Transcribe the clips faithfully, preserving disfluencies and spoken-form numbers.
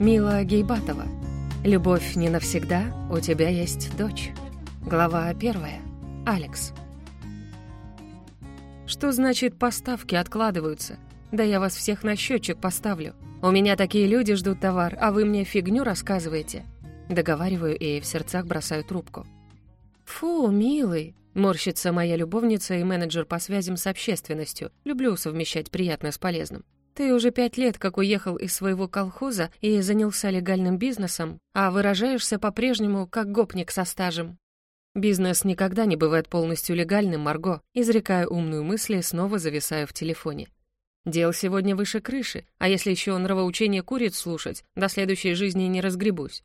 Мила Гейбатова. «Любовь не навсегда, у тебя есть дочь». Глава первая. Алекс. Что значит поставки откладываются? Да я вас всех на счетчик поставлю. У меня такие люди ждут товар, а вы мне фигню рассказываете. Договариваю и в сердцах бросаю трубку. Фу, милый. Морщится моя любовница и менеджер по связям с общественностью. Люблю совмещать приятное с полезным. Ты уже пять лет как уехал из своего колхоза и занялся легальным бизнесом, а выражаешься по-прежнему как гопник со стажем. Бизнес никогда не бывает полностью легальным, Марго. Изрекаю умную мысль и снова зависаю в телефоне. Дел сегодня выше крыши, а если еще нравоучение куриц слушать, до следующей жизни не разгребусь.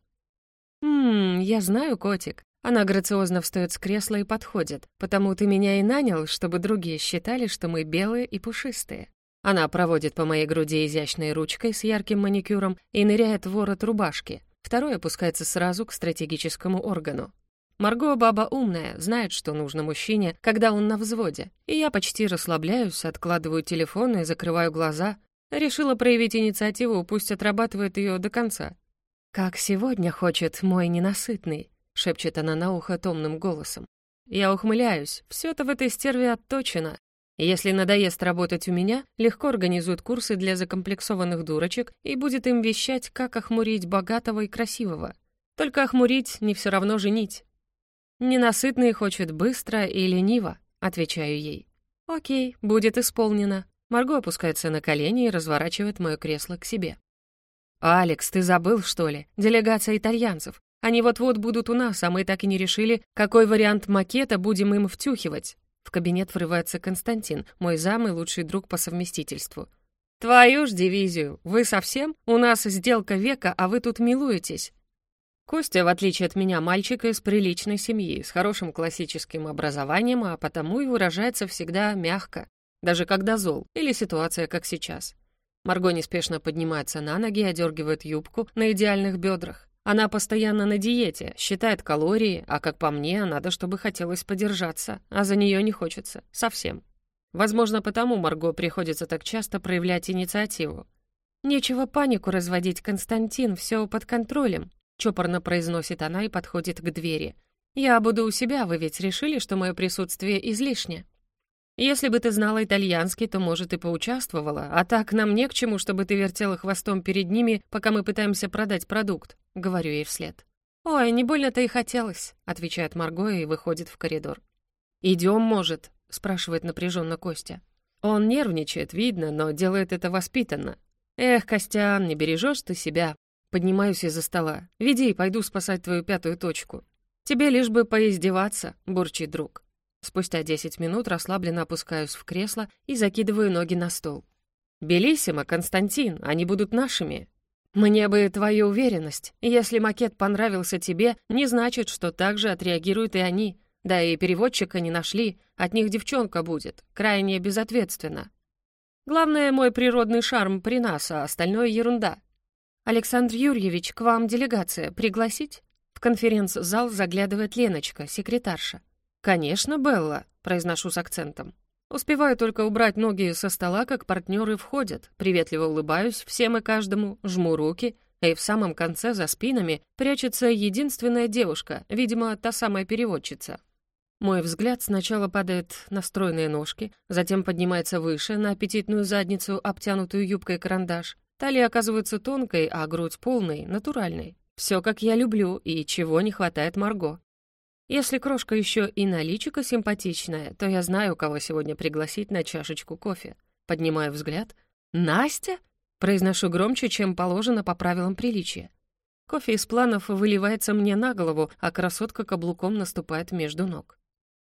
«Ммм, я знаю, котик». Она грациозно встает с кресла и подходит. «Потому ты меня и нанял, чтобы другие считали, что мы белые и пушистые». Она проводит по моей груди изящной ручкой с ярким маникюром и ныряет в ворот рубашки. Второй опускается сразу к стратегическому органу. Марго баба умная, знает, что нужно мужчине, когда он на взводе. И я почти расслабляюсь, откладываю телефон и закрываю глаза. Решила проявить инициативу, пусть отрабатывает ее до конца. «Как сегодня хочет мой ненасытный», — шепчет она на ухо томным голосом. Я ухмыляюсь, все-то в этой стерве отточено. Если надоест работать у меня, легко организует курсы для закомплексованных дурочек и будет им вещать, как охмурить богатого и красивого. Только охмурить не все равно женить. «Ненасытный хочет быстро и лениво», — отвечаю ей. «Окей, будет исполнено». Марго опускается на колени и разворачивает мое кресло к себе. «Алекс, ты забыл, что ли? Делегация итальянцев. Они вот-вот будут у нас, а мы так и не решили, какой вариант макета будем им втюхивать». В кабинет врывается Константин, мой зам и лучший друг по совместительству. «Твою ж дивизию! Вы совсем? У нас сделка века, а вы тут милуетесь». Костя, в отличие от меня, мальчик из приличной семьи, с хорошим классическим образованием, а потому и выражается всегда мягко, даже когда зол, или ситуация, как сейчас. Марго неспешно поднимается на ноги и одергивает юбку на идеальных бедрах. Она постоянно на диете, считает калории, а, как по мне, надо, чтобы хотелось подержаться, а за нее не хочется. Совсем. Возможно, потому Марго приходится так часто проявлять инициативу. «Нечего панику разводить, Константин, все под контролем», чопорно произносит она и подходит к двери. «Я буду у себя, вы ведь решили, что мое присутствие излишне?» «Если бы ты знала итальянский, то, может, и поучаствовала, а так нам не к чему, чтобы ты вертела хвостом перед ними, пока мы пытаемся продать продукт», — говорю ей вслед. «Ой, не больно-то и хотелось», — отвечает Марго и выходит в коридор. «Идем, может?» — спрашивает напряженно Костя. Он нервничает, видно, но делает это воспитанно. «Эх, Костян, не бережешь ты себя». Поднимаюсь из-за стола. «Веди, пойду спасать твою пятую точку». «Тебе лишь бы поиздеваться», — бурчит друг. Спустя десять минут расслабленно опускаюсь в кресло и закидываю ноги на стол. «Белиссимо, Константин, они будут нашими». «Мне бы твою уверенность. Если макет понравился тебе, не значит, что так же отреагируют и они. Да и переводчика не нашли, от них девчонка будет, крайне безответственно. Главное, мой природный шарм при нас, а остальное ерунда». «Александр Юрьевич, к вам делегация. Пригласить?» В конференц-зал заглядывает Леночка, секретарша. «Конечно, Белла», — произношу с акцентом. Успеваю только убрать ноги со стола, как партнеры входят. Приветливо улыбаюсь всем и каждому, жму руки, и в самом конце за спинами прячется единственная девушка, видимо, та самая переводчица. Мой взгляд сначала падает на стройные ножки, затем поднимается выше, на аппетитную задницу, обтянутую юбкой-карандаш. Талия оказывается тонкой, а грудь полной, натуральной. Все, как я люблю, и чего не хватает Марго. Если крошка еще и на личико симпатичная, то я знаю, кого сегодня пригласить на чашечку кофе. Поднимаю взгляд. «Настя?» Произношу громче, чем положено по правилам приличия. Кофе из планов выливается мне на голову, а красотка каблуком наступает между ног.